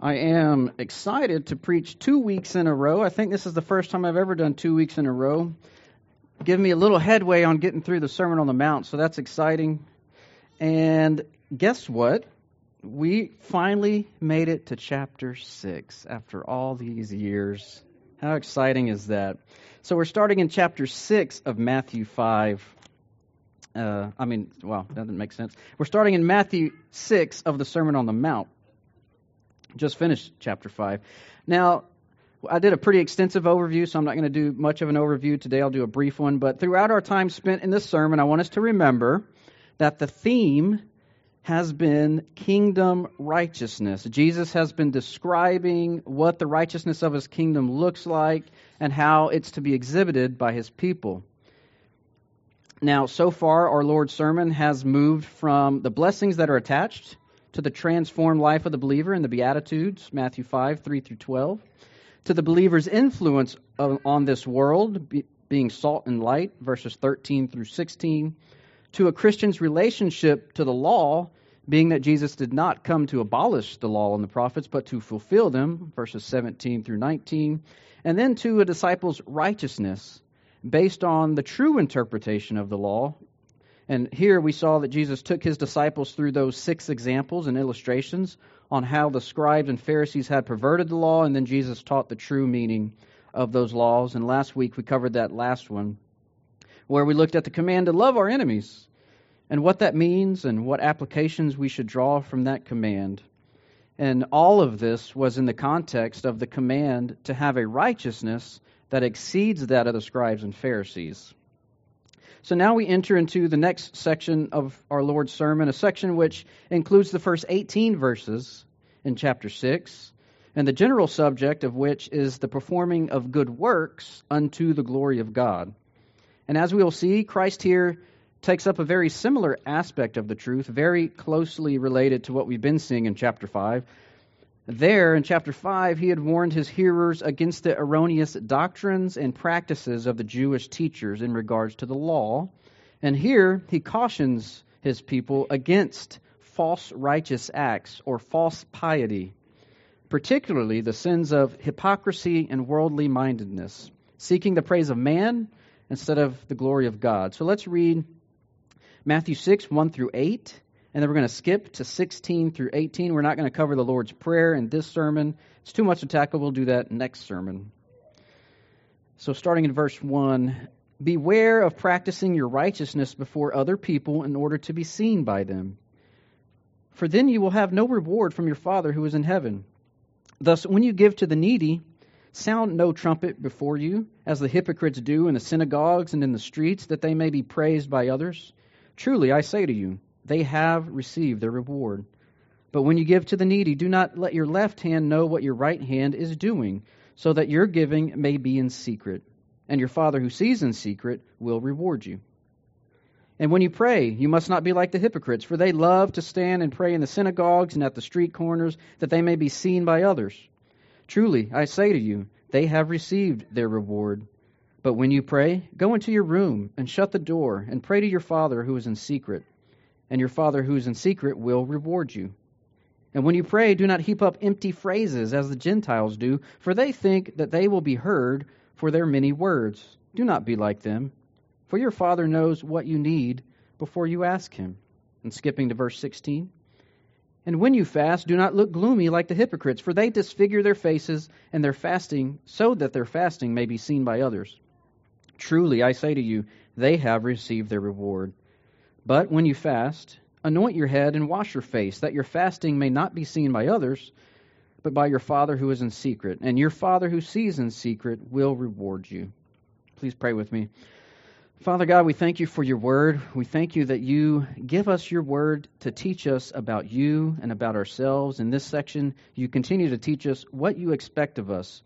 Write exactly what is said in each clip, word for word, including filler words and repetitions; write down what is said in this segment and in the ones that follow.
I am excited to preach two weeks in a row. I think this is the first time I've ever done two weeks in a row. Give me a little headway on getting through the Sermon on the Mount, so that's exciting. And guess what? We finally made it to chapter six after all these years. How exciting is that? So we're starting in chapter six of Matthew five. Uh, I mean, wow, that doesn't make sense. We're starting in Matthew six of the Sermon on the Mount. Just finished chapter five. Now, I did a pretty extensive overview, so I'm not going to do much of an overview today. I'll do a brief one. But throughout our time spent in this sermon, I want us to remember that the theme has been kingdom righteousness. Jesus has been describing what the righteousness of his kingdom looks like and how it's to be exhibited by his people. Now, so far, our Lord's sermon has moved from the blessings that are attached to the transformed life of the believer in the Beatitudes, Matthew five, three through twelve, to the believer's influence of, on this world, be, being salt and light, verses thirteen through sixteen, to a Christian's relationship to the law, being that Jesus did not come to abolish the law and the prophets, but to fulfill them, verses seventeen through nineteen, and then to a disciple's righteousness, based on the true interpretation of the law. And here we saw that Jesus took his disciples through those six examples and illustrations on how the scribes and Pharisees had perverted the law, and then Jesus taught the true meaning of those laws. And last week we covered that last one, where we looked at the command to love our enemies and what that means and what applications we should draw from that command. And all of this was in the context of the command to have a righteousness that exceeds that of the scribes and Pharisees. So now we enter into the next section of our Lord's sermon, a section which includes the first eighteen verses in chapter six, and the general subject of which is the performing of good works unto the glory of God. And as we will see, Christ here takes up a very similar aspect of the truth, very closely related to what we've been seeing in chapter five. There, in chapter five, he had warned his hearers against the erroneous doctrines and practices of the Jewish teachers in regards to the law. And here, he cautions his people against false righteous acts or false piety, particularly the sins of hypocrisy and worldly mindedness, seeking the praise of man instead of the glory of God. So let's read Matthew six, one through eight. And then we're going to skip to sixteen through eighteen. We're not going to cover the Lord's Prayer in this sermon. It's too much to tackle. We'll do that next sermon. So starting in verse one, beware of practicing your righteousness before other people in order to be seen by them. For then you will have no reward from your Father who is in heaven. Thus, when you give to the needy, sound no trumpet before you, as the hypocrites do in the synagogues and in the streets, that they may be praised by others. Truly, I say to you, they have received their reward. But when you give to the needy, do not let your left hand know what your right hand is doing, so that your giving may be in secret. And your Father who sees in secret will reward you. And when you pray, you must not be like the hypocrites, for they love to stand and pray in the synagogues and at the street corners, that they may be seen by others. Truly, I say to you, they have received their reward. But when you pray, go into your room and shut the door, and pray to your Father who is in secret. And your Father who is in secret will reward you. And when you pray, do not heap up empty phrases as the Gentiles do, for they think that they will be heard for their many words. Do not be like them, for your Father knows what you need before you ask him. And skipping to verse sixteen. And when you fast, do not look gloomy like the hypocrites, for they disfigure their faces and their fasting, so that their fasting may be seen by others. Truly, I say to you, they have received their reward. But when you fast, anoint your head and wash your face, that your fasting may not be seen by others, but by your Father who is in secret. And your Father who sees in secret will reward you. Please pray with me. Father God, we thank you for your word. We thank you that you give us your word to teach us about you and about ourselves. In this section, you continue to teach us what you expect of us.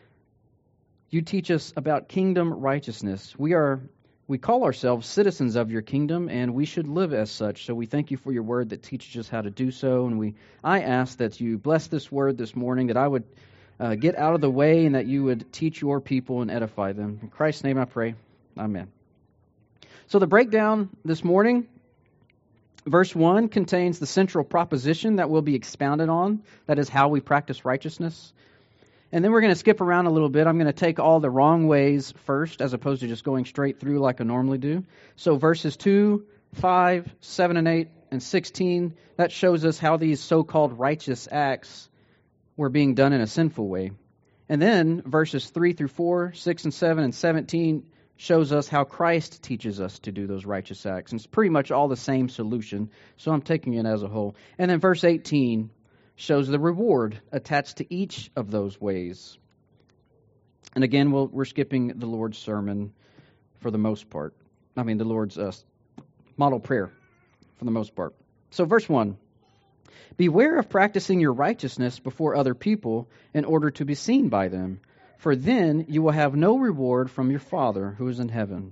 You teach us about kingdom righteousness. We are We call ourselves citizens of your kingdom, and we should live as such. So we thank you for your word that teaches us how to do so. And we, I ask that you bless this word this morning, that I would uh, get out of the way and that you would teach your people and edify them. In Christ's name I pray. Amen. So the breakdown this morning, Verse one contains the central proposition that will be expounded on. That is how we practice righteousness. And then we're going to skip around a little bit. I'm going to take all the wrong ways first, as opposed to just going straight through like I normally do. So verses two, five, seven, and eight, and sixteen, that shows us how these so-called righteous acts were being done in a sinful way. And then verses three through four, six and seven, and seventeen shows us how Christ teaches us to do those righteous acts. And it's pretty much all the same solution, so I'm taking it as a whole. And then verse eighteen shows the reward attached to each of those ways. And again, we'll, we're skipping the Lord's sermon for the most part. I mean, the Lord's uh, model prayer for the most part. So verse one, beware of practicing your righteousness before other people in order to be seen by them, for then you will have no reward from your Father who is in heaven.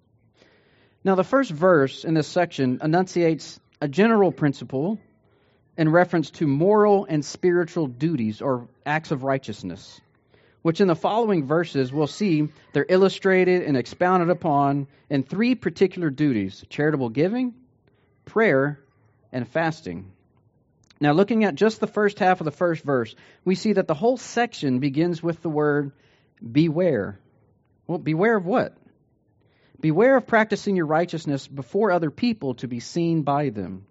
Now, the first verse in this section enunciates a general principle in reference to moral and spiritual duties or acts of righteousness, which in the following verses we'll see they're illustrated and expounded upon in three particular duties: charitable giving, prayer, and fasting. Now, looking at just the first half of the first verse, we see that the whole section begins with the word beware. Well, beware of what? Beware of practicing your righteousness before other people to be seen by them.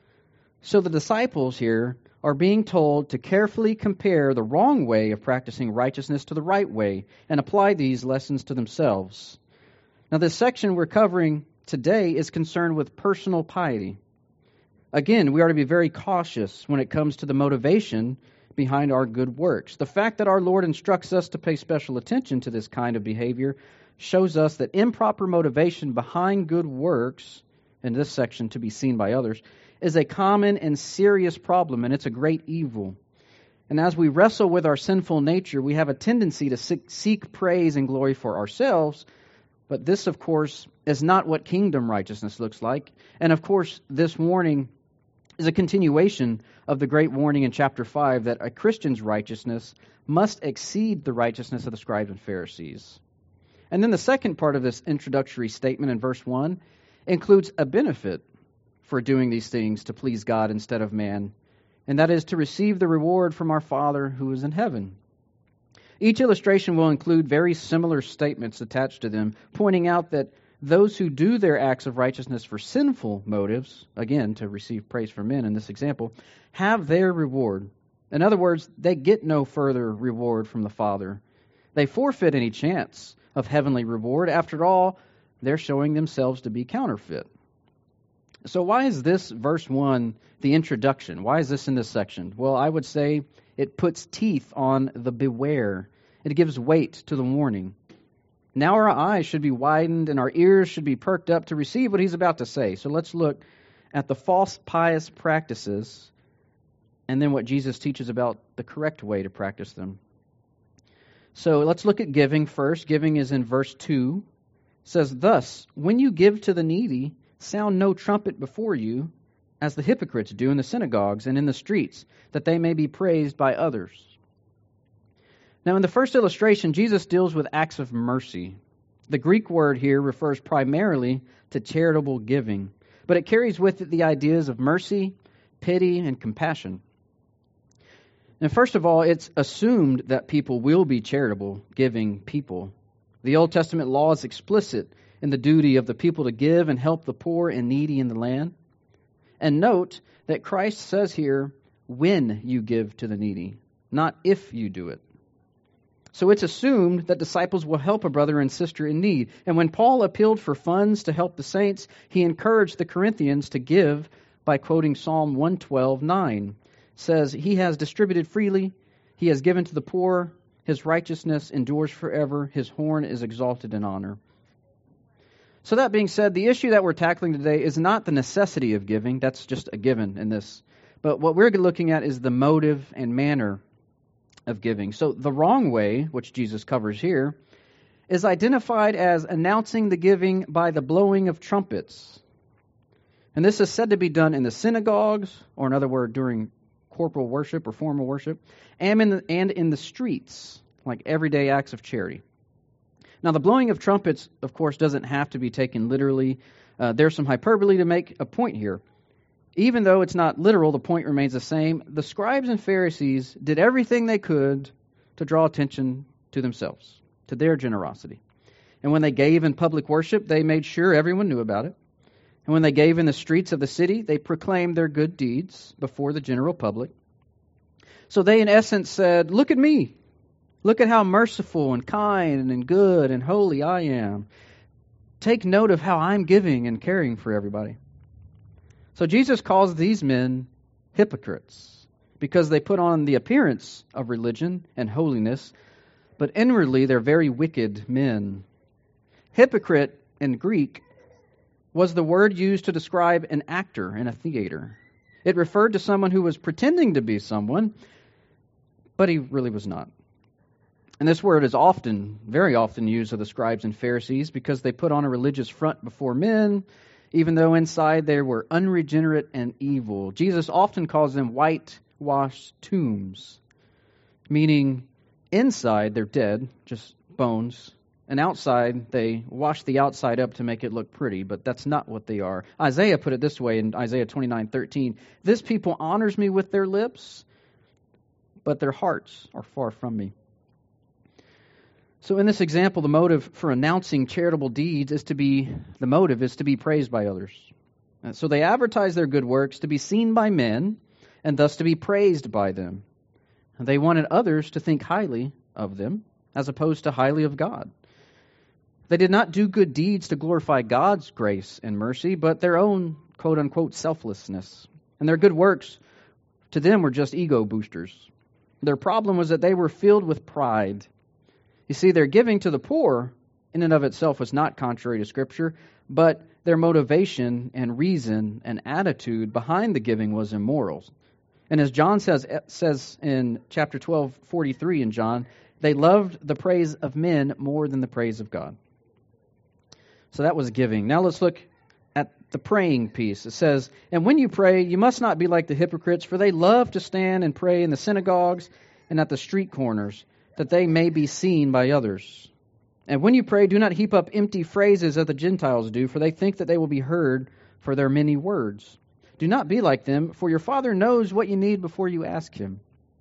So the disciples here are being told to carefully compare the wrong way of practicing righteousness to the right way and apply these lessons to themselves. Now, this section we're covering today is concerned with personal piety. Again, we are to be very cautious when it comes to the motivation behind our good works. The fact that our Lord instructs us to pay special attention to this kind of behavior shows us that improper motivation behind good works, in this section to be seen by others, is a common and serious problem, and it's a great evil. And as we wrestle with our sinful nature, we have a tendency to seek praise and glory for ourselves, but this, of course, is not what kingdom righteousness looks like. And of course, this warning is a continuation of the great warning in chapter five that a Christian's righteousness must exceed the righteousness of the scribes and Pharisees. And then the second part of this introductory statement in verse one includes a benefit for doing these things to please God instead of man, and that is to receive the reward from our Father who is in heaven. Each illustration will include very similar statements attached to them, pointing out that those who do their acts of righteousness for sinful motives, again, to receive praise from men in this example, have their reward. In other words, they get no further reward from the Father. They forfeit any chance of heavenly reward. After all, they're showing themselves to be counterfeit. So why is this verse one the introduction? Why is this in this section? Well, I would say it puts teeth on the beware. It gives weight to the warning. Now our eyes should be widened and our ears should be perked up to receive what he's about to say. So let's look at the false pious practices and then what Jesus teaches about the correct way to practice them. So let's look at giving first. Giving is in verse two. It says, "Thus, when you give to the needy, sound no trumpet before you, as the hypocrites do in the synagogues and in the streets, that they may be praised by others." Now, in the first illustration, Jesus deals with acts of mercy. The Greek word here refers primarily to charitable giving, but it carries with it the ideas of mercy, pity, and compassion. And first of all, it's assumed that people will be charitable, giving people. The Old Testament law is explicit in the duty of the people to give and help the poor and needy in the land. And note that Christ says here, when you give to the needy, not if you do it. So it's assumed that disciples will help a brother and sister in need. And when Paul appealed for funds to help the saints, he encouraged the Corinthians to give by quoting Psalm one twelve nine. It says, "He has distributed freely, he has given to the poor, his righteousness endures forever, his horn is exalted in honor." So that being said, the issue that we're tackling today is not the necessity of giving. That's just a given in this. But what we're looking at is the motive and manner of giving. So the wrong way, which Jesus covers here, is identified as announcing the giving by the blowing of trumpets. And this is said to be done in the synagogues, or in other words, during corporal worship or formal worship, and in the, and in the streets, like everyday acts of charity. Now, the blowing of trumpets, of course, doesn't have to be taken literally. Uh, there's some hyperbole to make a point here. Even though it's not literal, the point remains the same. The scribes and Pharisees did everything they could to draw attention to themselves, to their generosity. And when they gave in public worship, they made sure everyone knew about it. And when they gave in the streets of the city, they proclaimed their good deeds before the general public. So they, in essence, said, "Look at me. Look at how merciful and kind and good and holy I am. Take note of how I'm giving and caring for everybody." So Jesus calls these men hypocrites because they put on the appearance of religion and holiness, but inwardly they're very wicked men. Hypocrite in Greek was the word used to describe an actor in a theater. It referred to someone who was pretending to be someone, but he really was not. And this word is often, very often used of the scribes and Pharisees because they put on a religious front before men, even though inside they were unregenerate and evil. Jesus often calls them whitewashed tombs, meaning inside they're dead, just bones, and outside they wash the outside up to make it look pretty, but that's not what they are. Isaiah put it this way in Isaiah twenty-nine thirteen, "This people honors me with their lips, but their hearts are far from me." So in this example, the motive for announcing charitable deeds is to be, the motive is to be praised by others. So they advertise their good works to be seen by men and thus to be praised by them. And they wanted others to think highly of them as opposed to highly of God. They did not do good deeds to glorify God's grace and mercy, but their own quote-unquote selflessness. And their good works to them were just ego boosters. Their problem was that they were filled with pride. You see, their giving to the poor in and of itself was not contrary to Scripture, but their motivation and reason and attitude behind the giving was immoral. And as John says says in chapter twelve forty-three in John, they loved the praise of men more than the praise of God. So that was giving. Now let's look at the praying piece. It says, "And when you pray, you must not be like the hypocrites, for they love to stand and pray in the synagogues and at the street corners, that they may be seen by others. And when you pray, do not heap up empty phrases as the Gentiles do, for they think that they will be heard for their many words. Do not be like them, for your Father knows what you need before you ask Him."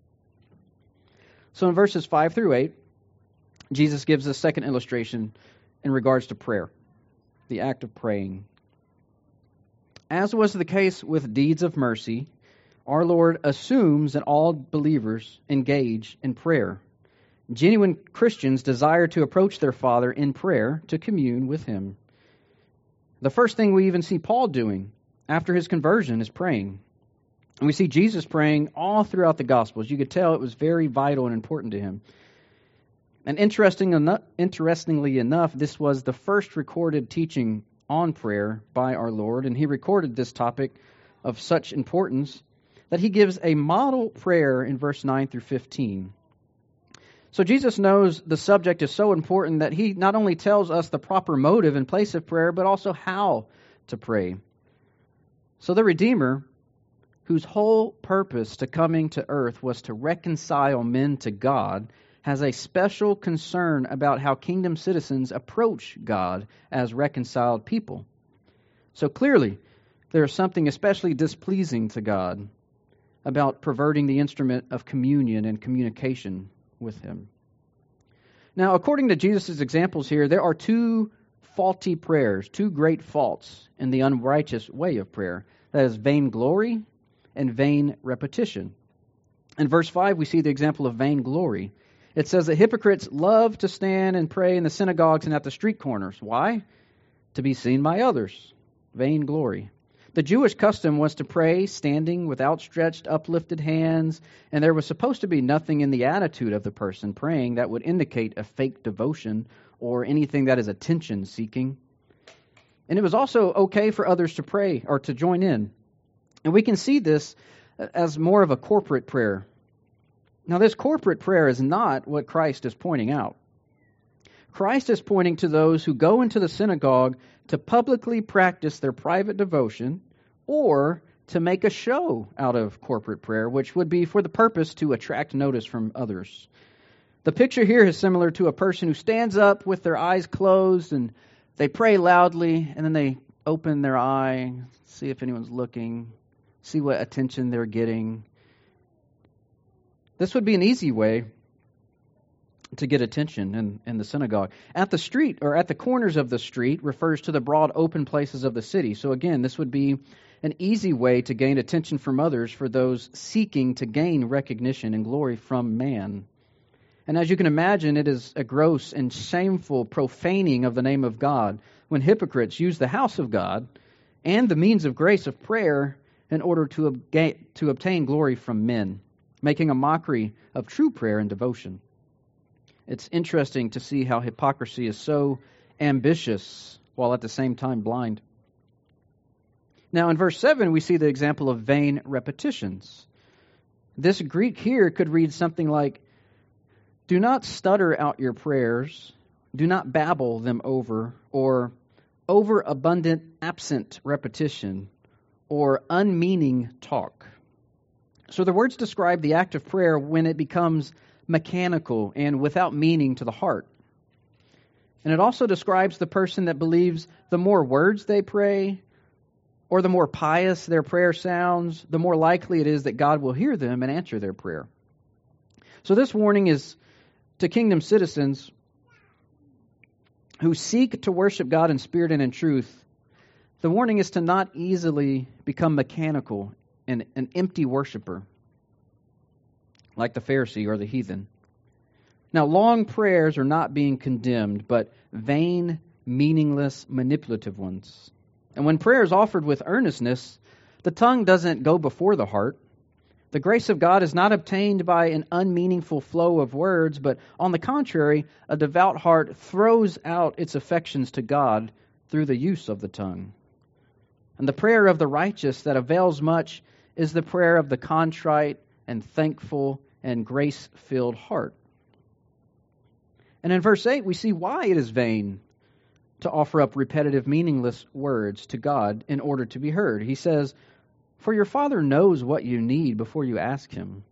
So in verses five through eight, Jesus gives a second illustration in regards to prayer, the act of praying. As was the case with deeds of mercy, our Lord assumes that all believers engage in prayer. Genuine Christians desire to approach their Father in prayer to commune with Him. The first thing we even see Paul doing after his conversion is praying. And we see Jesus praying all throughout the Gospels. You could tell it was very vital and important to him. And interesting enough, interestingly enough, this was the first recorded teaching on prayer by our Lord, and He recorded this topic of such importance that He gives a model prayer in verse nine through fifteen. So Jesus knows the subject is so important that He not only tells us the proper motive and place of prayer, but also how to pray. So the Redeemer, whose whole purpose to coming to earth was to reconcile men to God, has a special concern about how kingdom citizens approach God as reconciled people. So clearly, there is something especially displeasing to God about perverting the instrument of communion and communication with Him. Now, according to Jesus' examples here, there are two faulty prayers, two great faults in the unrighteous way of prayer. That is vainglory and vain repetition. In verse five, we see the example of vainglory. It says that hypocrites love to stand and pray in the synagogues and at the street corners. Why? To be seen by others. Vainglory. The Jewish custom was to pray standing with outstretched, uplifted hands, and there was supposed to be nothing in the attitude of the person praying that would indicate a fake devotion or anything that is attention-seeking. And it was also okay for others to pray or to join in. And we can see this as more of a corporate prayer. Now, this corporate prayer is not what Christ is pointing out. Christ is pointing to those who go into the synagogue to publicly practice their private devotion or to make a show out of corporate prayer, which would be for the purpose to attract notice from others. The picture here is similar to a person who stands up with their eyes closed and they pray loudly and then they open their eye, see if anyone's looking, see what attention they're getting. This would be an easy way to get attention in, in the synagogue. At the street, or at the corners of the street, refers to the broad open places of the city. So again, this would be an easy way to gain attention from others for those seeking to gain recognition and glory from man. And as you can imagine, it is a gross and shameful profaning of the name of God when hypocrites use the house of God and the means of grace of prayer in order to, obga- to obtain glory from men, making a mockery of true prayer and devotion. It's interesting to see how hypocrisy is so ambitious while at the same time blind. Now in verse seven, we see the example of vain repetitions. This Greek here could read something like, do not stutter out your prayers, do not babble them over, or overabundant absent repetition, or unmeaning talk. So the words describe the act of prayer when it becomes mechanical and without meaning to the heart. And it also describes the person that believes the more words they pray, or the more pious their prayer sounds, the more likely it is that God will hear them and answer their prayer. So this warning is to kingdom citizens who seek to worship God in spirit and in truth. The warning is to not easily become mechanical and an empty worshiper, like the Pharisee or the heathen. Now, long prayers are not being condemned, but vain, meaningless, manipulative ones. And when prayer is offered with earnestness, the tongue doesn't go before the heart. The grace of God is not obtained by an unmeaningful flow of words, but on the contrary, a devout heart throws out its affections to God through the use of the tongue. And the prayer of the righteous that avails much is the prayer of the contrite and thankful and grace-filled heart. And in verse eight, we see why it is vain to offer up repetitive, meaningless words to God in order to be heard. He says, for your Father knows what you need before you ask Him.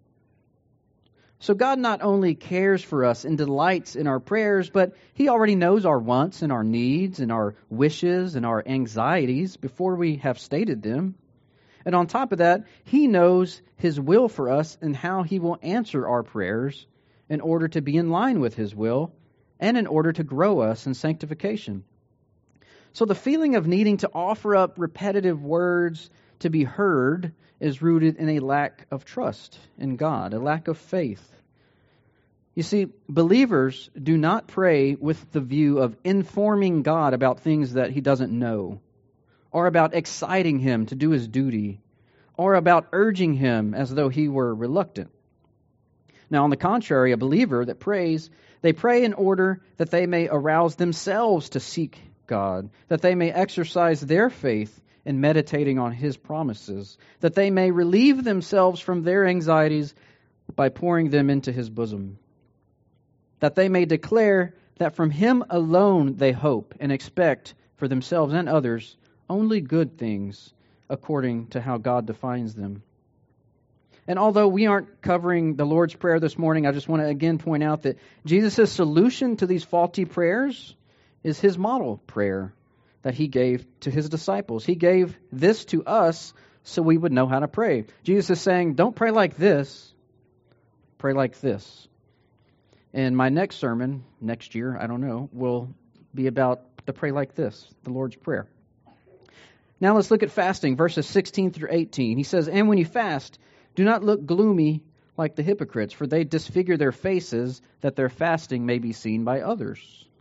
So God not only cares for us and delights in our prayers, but He already knows our wants and our needs and our wishes and our anxieties before we have stated them. And on top of that, He knows His will for us and how He will answer our prayers in order to be in line with His will and in order to grow us in sanctification. So the feeling of needing to offer up repetitive words to be heard is rooted in a lack of trust in God, a lack of faith. You see, believers do not pray with the view of informing God about things that He doesn't know, or about exciting Him to do His duty, or about urging Him as though He were reluctant. Now, on the contrary, a believer that prays, they pray in order that they may arouse themselves to seek God, that they may exercise their faith in meditating on His promises, that they may relieve themselves from their anxieties by pouring them into His bosom, that they may declare that from Him alone they hope and expect for themselves and others only good things according to how God defines them. And although we aren't covering the Lord's Prayer this morning, I just want to again point out that Jesus' solution to these faulty prayers is His model prayer that He gave to His disciples. He gave this to us so we would know how to pray. Jesus is saying, don't pray like this, pray like this. And my next sermon, next year, I don't know, will be about the pray like this, the Lord's Prayer. Now let's look at fasting, verses sixteen through eighteen. He says, and when you fast, do not look gloomy like the hypocrites, for they disfigure their faces, that their fasting may be seen by others.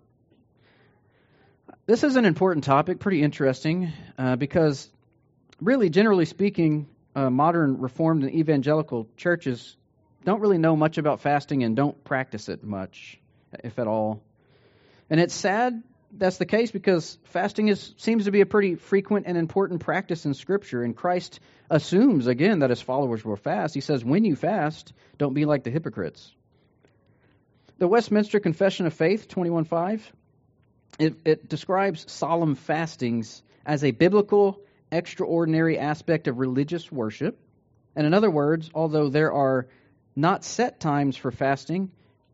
This is an important topic, pretty interesting, uh, because really, generally speaking, uh, modern Reformed and evangelical churches don't really know much about fasting and don't practice it much, if at all. And it's sad that's the case because fasting is seems to be a pretty frequent and important practice in Scripture. And Christ assumes, again, that His followers will fast. He says, when you fast, don't be like the hypocrites. The Westminster Confession of Faith, twenty-one five, it, it describes solemn fastings as a biblical, extraordinary aspect of religious worship. And in other words, although there are not set times for fasting,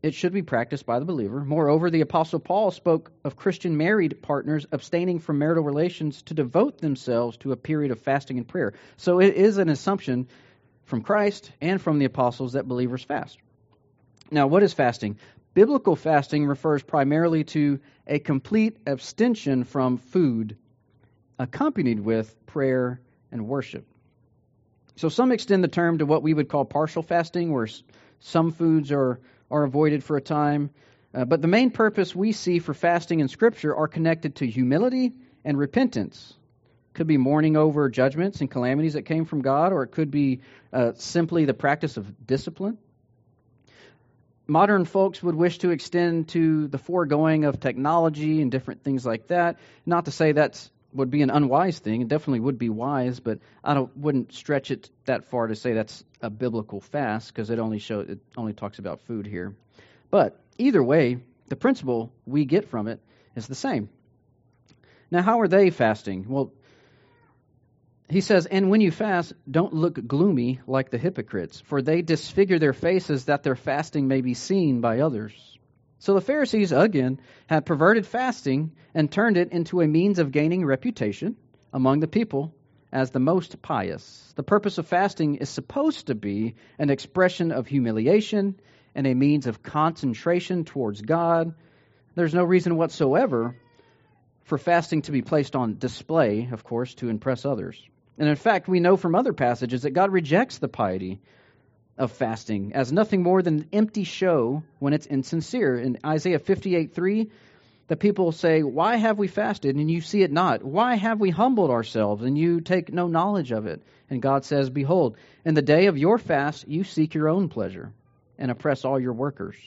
It should be practiced by the believer. Moreover, the Apostle Paul spoke of Christian married partners abstaining from marital relations to devote themselves to a period of fasting and prayer. So it is an assumption from Christ and from the apostles that believers fast. Now, what is fasting? Biblical fasting refers primarily to a complete abstention from food, accompanied with prayer and worship. So some extend the term to what we would call partial fasting, where some foods are, are avoided for a time. Uh, but the main purpose we see for fasting in Scripture are connected to humility and repentance. It could be mourning over judgments and calamities that came from God, or it could be uh, simply the practice of discipline. Modern folks would wish to extend to the foregoing of technology and different things like that. Not to say that's would be an unwise thing. It definitely would be wise, but I don't wouldn't stretch it that far to say that's a biblical fast, because it only show it only talks about food here. But either way, the principle we get from it is the same. Now, how are they fasting? Well, he says, "And when you fast, don't look gloomy like the hypocrites, for they disfigure their faces that their fasting may be seen by others." So the Pharisees, again, had perverted fasting and turned it into a means of gaining reputation among the people as the most pious. The purpose of fasting is supposed to be an expression of humiliation and a means of concentration towards God. There's no reason whatsoever for fasting to be placed on display, of course, to impress others. And in fact, we know from other passages that God rejects the piety of fasting as nothing more than empty show when it's insincere. In Isaiah fifty-eight three, the people say, "Why have we fasted and you see it not? Why have we humbled ourselves and you take no knowledge of it?" And God says, "Behold, in the day of your fast you seek your own pleasure and oppress all your workers."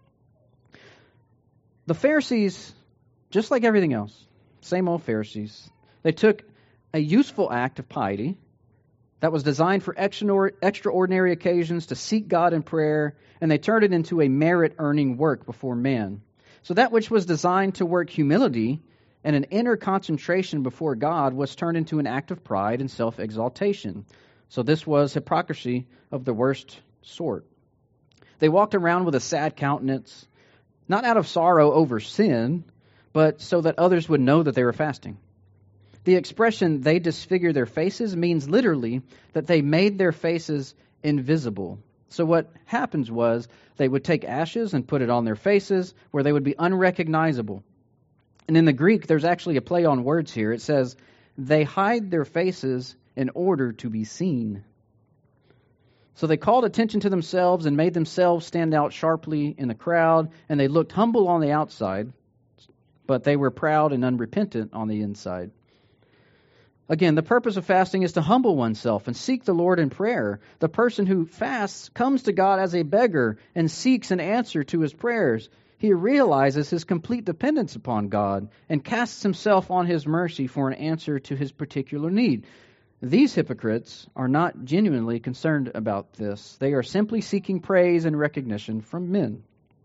The Pharisees, just like everything else, same old Pharisees, they took a useful act of piety that was designed for extraordinary occasions to seek God in prayer, and they turned it into a merit-earning work before man. So that which was designed to work humility and an inner concentration before God was turned into an act of pride and self-exaltation. So this was hypocrisy of the worst sort. They walked around with a sad countenance, not out of sorrow over sin, but so that others would know that they were fasting. The expression, "they disfigure their faces," means literally that they made their faces invisible. So what happens was they would take ashes and put it on their faces where they would be unrecognizable. And in the Greek, there's actually a play on words here. It says, "They hide their faces in order to be seen." So they called attention to themselves and made themselves stand out sharply in the crowd, and they looked humble on the outside, but they were proud and unrepentant on the inside. Again, the purpose of fasting is to humble oneself and seek the Lord in prayer. The person who fasts comes to God as a beggar and seeks an answer to his prayers. He realizes his complete dependence upon God and casts himself on his mercy for an answer to his particular need. These hypocrites are not genuinely concerned about this. They are simply seeking praise and recognition from men.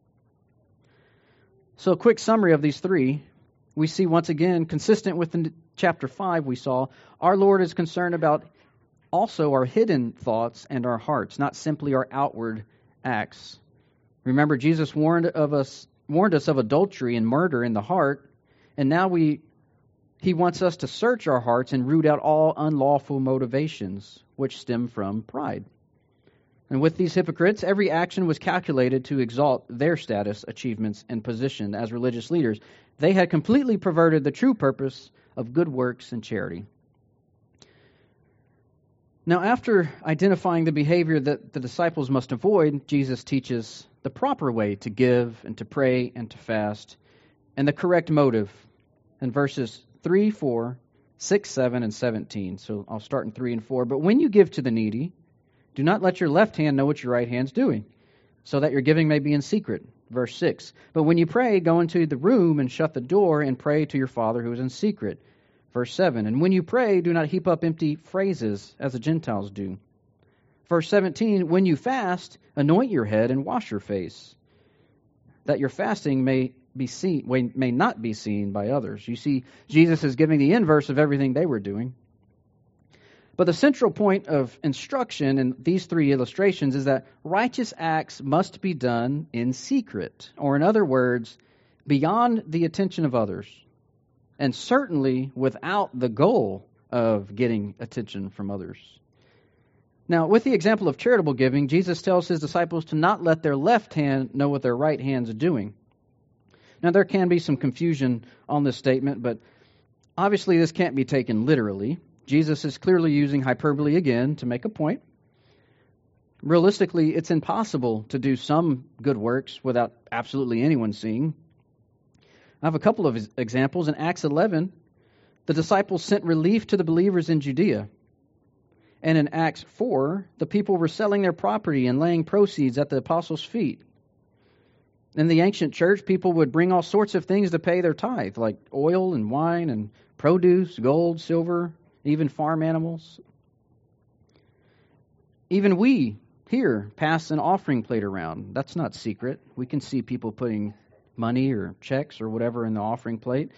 So a quick summary of these three. We see once again, consistent with the chapter five we saw, our Lord is concerned about also our hidden thoughts and our hearts, not simply our outward acts. Remember, Jesus warned of us, warned us of adultery and murder in the heart, and now we He wants us to search our hearts and root out all unlawful motivations, which stem from pride. And with these hypocrites, every action was calculated to exalt their status, achievements, and position as religious leaders. They had completely perverted the true purpose of good works and charity. Now, after identifying the behavior that the disciples must avoid, Jesus teaches the proper way to give and to pray and to fast, and the correct motive in verses three, four, six, seven, and seventeen. So I'll start in three and four. "But when you give to the needy, do not let your left hand know what your right hand's doing, so that your giving may be in secret." Verse six, "But when you pray, go into the room and shut the door and pray to your Father who is in secret." Verse seven, "And when you pray, do not heap up empty phrases as the Gentiles do." Verse seventeen, "When you fast, anoint your head and wash your face, that your fasting may be seen, may not be seen by others." You see, Jesus is giving the inverse of everything they were doing. But the central point of instruction in these three illustrations is that righteous acts must be done in secret, or in other words, beyond the attention of others, and certainly without the goal of getting attention from others. Now, with the example of charitable giving, Jesus tells his disciples to not let their left hand know what their right hand's doing. Now, there can be some confusion on this statement, but obviously this can't be taken literally. Jesus is clearly using hyperbole again to make a point. Realistically, it's impossible to do some good works without absolutely anyone seeing. I have a couple of examples. In Acts eleven, the disciples sent relief to the believers in Judea. And in Acts four, the people were selling their property and laying proceeds at the apostles' feet. In the ancient church, people would bring all sorts of things to pay their tithe, like oil and wine and produce, gold, silver, even farm animals. Even we here pass an offering plate around. That's not secret. We can see people putting money or checks or whatever in the offering plate.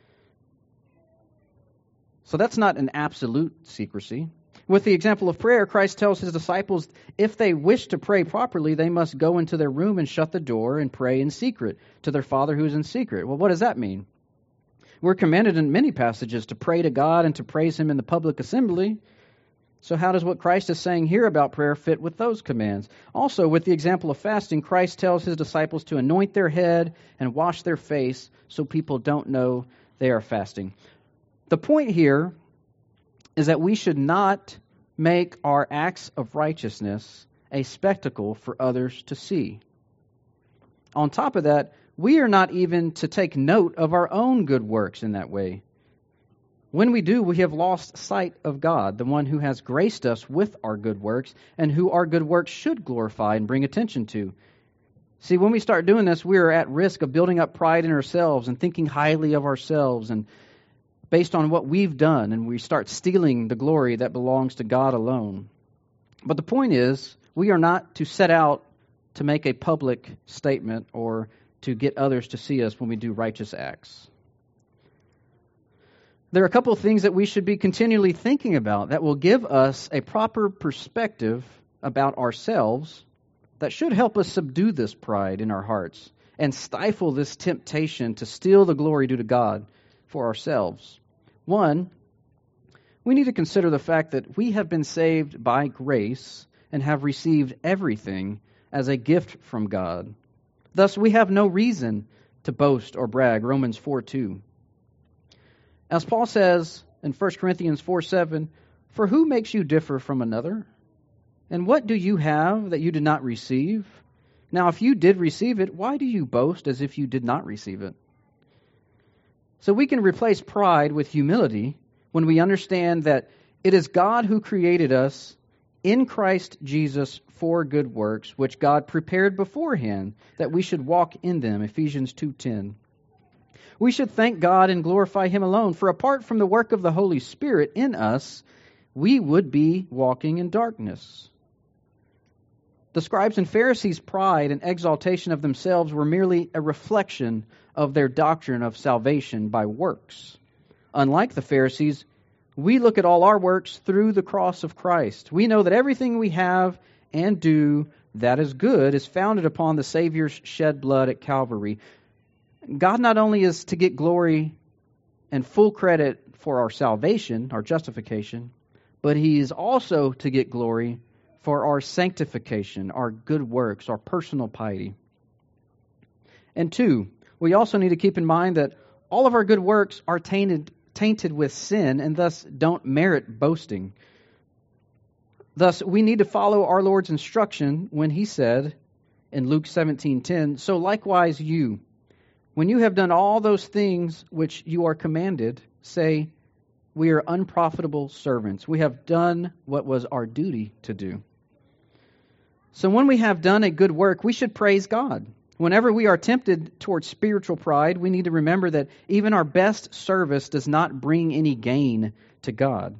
So that's not an absolute secrecy. With the example of prayer, Christ tells his disciples if they wish to pray properly, they must go into their room and shut the door and pray in secret to their Father who is in secret. Well, what does that mean? We're commanded in many passages to pray to God and to praise him in the public assembly. So how does what Christ is saying here about prayer fit with those commands? Also, with the example of fasting, Christ tells his disciples to anoint their head and wash their face so people don't know they are fasting. The point here is that we should not make our acts of righteousness a spectacle for others to see. On top of that, we are not even to take note of our own good works in that way. When we do, we have lost sight of God, the one who has graced us with our good works and who our good works should glorify and bring attention to. See, when we start doing this, we are at risk of building up pride in ourselves and thinking highly of ourselves and based on what we've done, and we start stealing the glory that belongs to God alone. But the point is, we are not to set out to make a public statement or to get others to see us when we do righteous acts. There are a couple of things that we should be continually thinking about that will give us a proper perspective about ourselves that should help us subdue this pride in our hearts and stifle this temptation to steal the glory due to God for ourselves. One, we need to consider the fact that we have been saved by grace and have received everything as a gift from God. Thus, we have no reason to boast or brag, Romans four two. As Paul says in First Corinthians four seven, "For who makes you differ from another? And what do you have that you did not receive? Now, if you did receive it, why do you boast as if you did not receive it?" So we can replace pride with humility when we understand that it is God who created us in Christ Jesus for good works, which God prepared beforehand that we should walk in them, Ephesians two ten. We should thank God and glorify him alone, for apart from the work of the Holy Spirit in us, we would be walking in darkness. The scribes and Pharisees' pride and exaltation of themselves were merely a reflection of their doctrine of salvation by works. Unlike the Pharisees, we look at all our works through the cross of Christ. We know that everything we have and do that is good is founded upon the Savior's shed blood at Calvary. God not only is to get glory and full credit for our salvation, our justification, but he is also to get glory for our sanctification, our good works, our personal piety. And two, we also need to keep in mind that all of our good works are tainted, tainted with sin and thus don't merit boasting. Thus, we need to follow our Lord's instruction when he said in Luke seventeen ten, "So likewise you, when you have done all those things which you are commanded, say, we are unprofitable servants. We have done what was our duty to do." So when we have done a good work, we should praise God. Whenever we are tempted towards spiritual pride, we need to remember that even our best service does not bring any gain to God.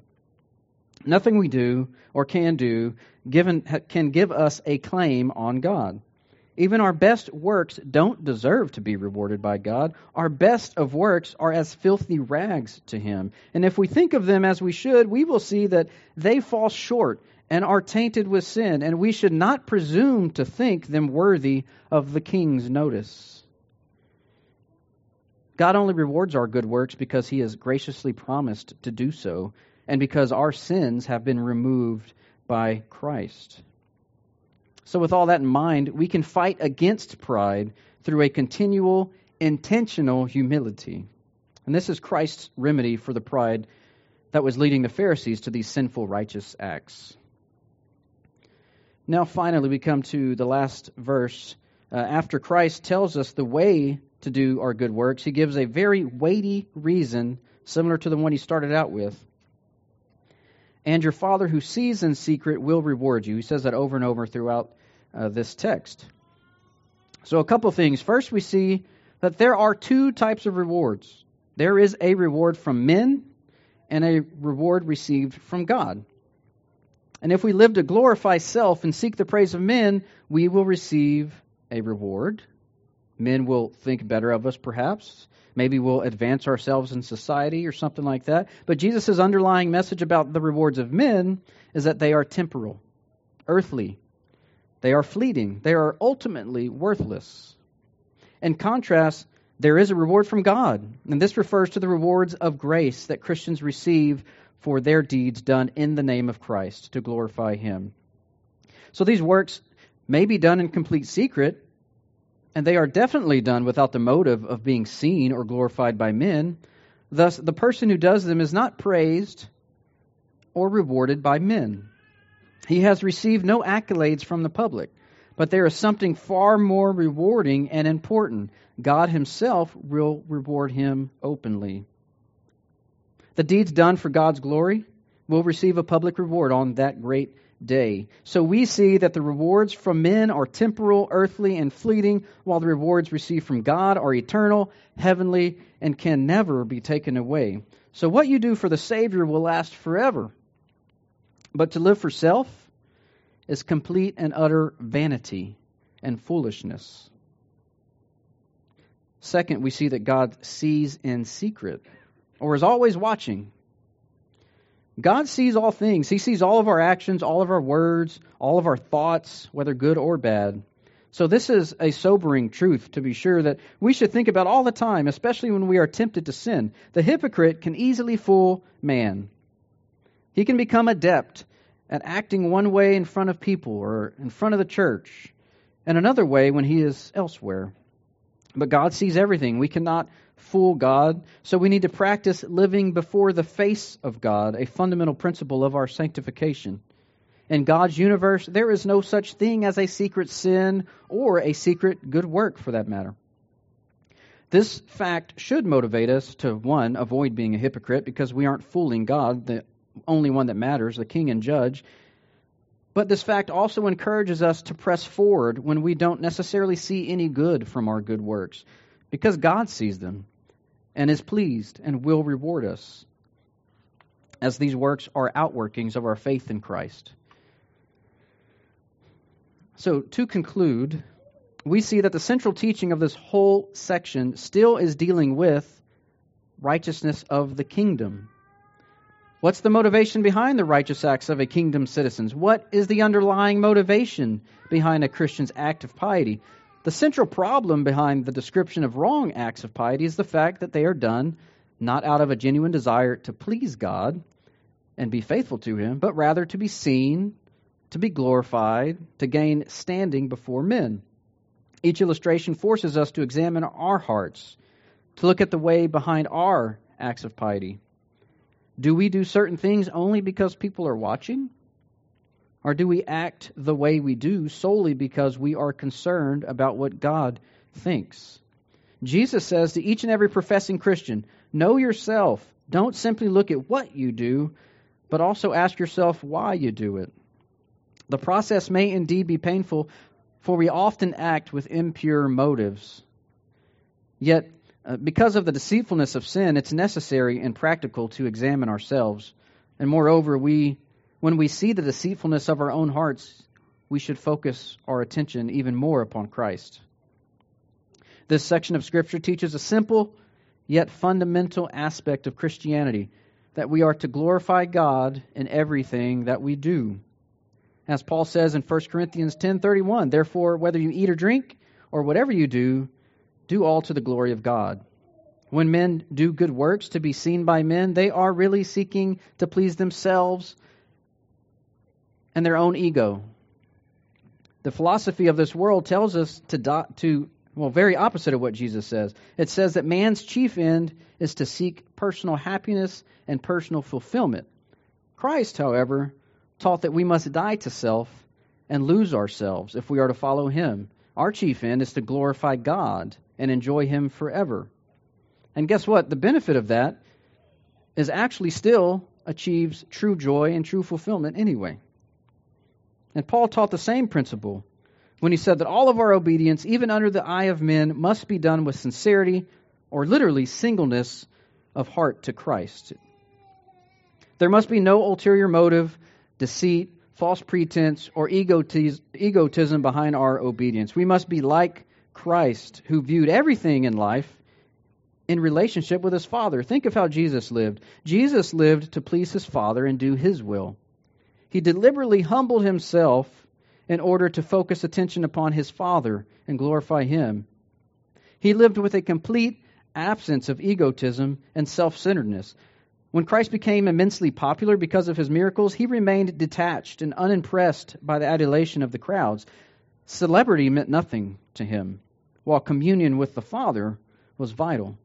Nothing we do or can do given, can give us a claim on God. Even our best works don't deserve to be rewarded by God. Our best of works are as filthy rags to Him. And if we think of them as we should, we will see that they fall short and are tainted with sin, and we should not presume to think them worthy of the King's notice. God only rewards our good works because He has graciously promised to do so, and because our sins have been removed by Christ. So with all that in mind, we can fight against pride through a continual, intentional humility. And this is Christ's remedy for the pride that was leading the Pharisees to these sinful, righteous acts. Now finally we come to the last verse. Uh, after Christ tells us the way to do our good works, He gives a very weighty reason, similar to the one He started out with. And your Father who sees in secret will reward you. He says that over and over throughout uh, this text. So a couple things. First, we see that there are two types of rewards. There is a reward from men and a reward received from God. And if we live to glorify self and seek the praise of men, we will receive a reward. Men will think better of us, perhaps. Maybe we'll advance ourselves in society or something like that. But Jesus' underlying message about the rewards of men is that they are temporal, earthly. They are fleeting. They are ultimately worthless. In contrast, there is a reward from God. And this refers to the rewards of grace that Christians receive for their deeds done in the name of Christ to glorify Him. So these works may be done in complete secret, and they are definitely done without the motive of being seen or glorified by men. Thus, the person who does them is not praised or rewarded by men. He has received no accolades from the public, but there is something far more rewarding and important. God Himself will reward him openly. The deeds done for God's glory will receive a public reward on that great day. So we see that the rewards from men are temporal, earthly, and fleeting, while the rewards received from God are eternal, heavenly, and can never be taken away. So what you do for the Savior will last forever. But to live for self is complete and utter vanity and foolishness. Second, we see that God sees in secret, or is always watching. God sees all things. He sees all of our actions, all of our words, all of our thoughts, whether good or bad. So this is a sobering truth, to be sure, that we should think about all the time, especially when we are tempted to sin. The hypocrite can easily fool man. He can become adept at acting one way in front of people or in front of the church, and another way when he is elsewhere. But God sees everything. We cannot fool God, so we need to practice living before the face of God, a fundamental principle of our sanctification. In God's universe, there is no such thing as a secret sin or a secret good work, for that matter. This fact should motivate us to, one, avoid being a hypocrite because we aren't fooling God, the only one that matters, the King and Judge. But this fact also encourages us to press forward when we don't necessarily see any good from our good works, because God sees them and is pleased and will reward us, as these works are outworkings of our faith in Christ. So, to conclude, we see that the central teaching of this whole section still is dealing with righteousness of the kingdom. What's the motivation behind the righteous acts of a kingdom citizens? What is the underlying motivation behind a Christian's act of piety? The central problem behind the description of wrong acts of piety is the fact that they are done not out of a genuine desire to please God and be faithful to Him, but rather to be seen, to be glorified, to gain standing before men. Each illustration forces us to examine our hearts, to look at the way behind our acts of piety. Do we do certain things only because people are watching? Or do we act the way we do solely because we are concerned about what God thinks? Jesus says to each and every professing Christian, know yourself. Don't simply look at what you do, but also ask yourself why you do it. The process may indeed be painful, for we often act with impure motives. Yet, uh, because of the deceitfulness of sin, it's necessary and practical to examine ourselves. And moreover, we, when we see the deceitfulness of our own hearts, we should focus our attention even more upon Christ. This section of Scripture teaches a simple yet fundamental aspect of Christianity, that we are to glorify God in everything that we do. As Paul says in First Corinthians ten thirty-one, therefore, whether you eat or drink, or whatever you do, do all to the glory of God. When men do good works to be seen by men, they are really seeking to please themselves and their own ego. The philosophy of this world tells us to, do, to well, very opposite of what Jesus says. It says that man's chief end is to seek personal happiness and personal fulfillment. Christ, however, taught that we must die to self and lose ourselves if we are to follow Him. Our chief end is to glorify God and enjoy Him forever. And guess what? The benefit of that is actually still achieves true joy and true fulfillment anyway. And Paul taught the same principle when he said that all of our obedience, even under the eye of men, must be done with sincerity, or literally singleness of heart to Christ. There must be no ulterior motive, deceit, false pretense, or egotism behind our obedience. We must be like Christ, who viewed everything in life in relationship with His Father. Think of how Jesus lived. Jesus lived to please His Father and do His will. He deliberately humbled Himself in order to focus attention upon His Father and glorify Him. He lived with a complete absence of egotism and self-centeredness. When Christ became immensely popular because of His miracles, He remained detached and unimpressed by the adulation of the crowds. Celebrity meant nothing to Him, while communion with the Father was vital.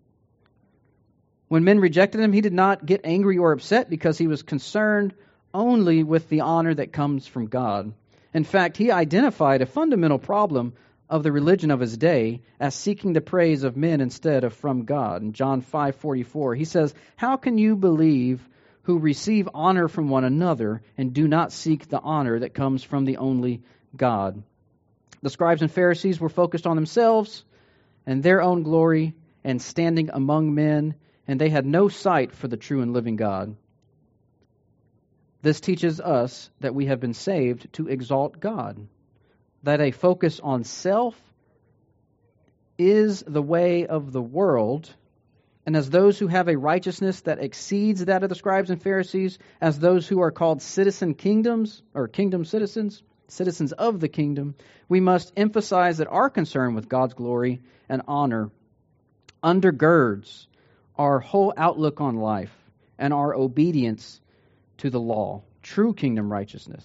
When men rejected Him, He did not get angry or upset because He was concerned only with the honor that comes from God. In fact, He identified a fundamental problem of the religion of His day as seeking the praise of men instead of from God. In John five forty-four, He says, "How can you believe who receive honor from one another and do not seek the honor that comes from the only God?" The scribes and Pharisees were focused on themselves and their own glory and standing among men, and they had no sight for the true and living God. This teaches us that we have been saved to exalt God, that a focus on self is the way of the world, and as those who have a righteousness that exceeds that of the scribes and Pharisees, as those who are called citizen kingdoms, or kingdom citizens, citizens of the kingdom, we must emphasize that our concern with God's glory and honor undergirds our whole outlook on life and our obedience to the law, true kingdom righteousness.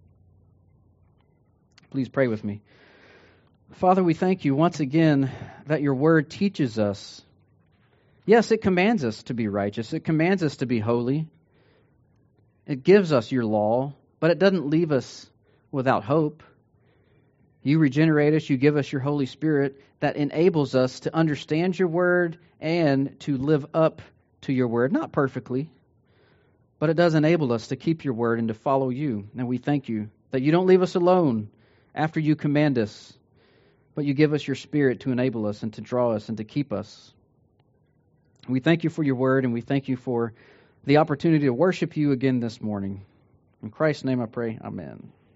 Please pray with me. Father, we thank You once again that Your word teaches us. Yes, it commands us to be righteous. It commands us to be holy. It gives us Your law, but it doesn't leave us without hope. You regenerate us. You give us Your Holy Spirit that enables us to understand Your word and to live up to Your word. Not perfectly, but it does enable us to keep Your word and to follow You. And we thank You that You don't leave us alone after You command us, but You give us Your Spirit to enable us and to draw us and to keep us. We thank You for Your word, and we thank You for the opportunity to worship You again this morning. In Christ's name I pray, amen.